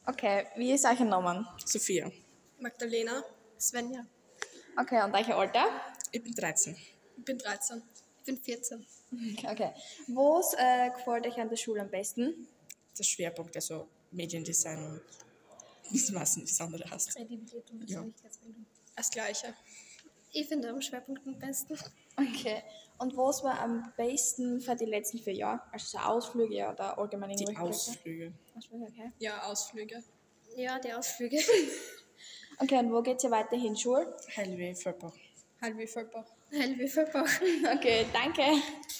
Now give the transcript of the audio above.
Okay, wie ist euer Name? Sophia. Magdalena. Svenja. Okay, und euer Alter? Ich bin 13. Ich bin 13. Ich bin 14. Okay. Was gefällt euch an der Schule am besten? Der Schwerpunkt, also Mediendesign und ich weiß nicht, wie das andere heißt. Kreativität und Ja. Persönlichkeitsbildung. Das Gleiche. Ich finde am Schwerpunkt am besten. Okay. Und was war am besten für die letzten 4 Jahre? Also so Ausflüge oder allgemein Die irgendwelche Ausflüge. Ausflüge, okay. Ja, Ausflüge. Ja, die Ausflüge. Okay, und wo geht ihr weiterhin Schule? Heilweh, Vollbach. Halb wie Vollbach. Okay, danke.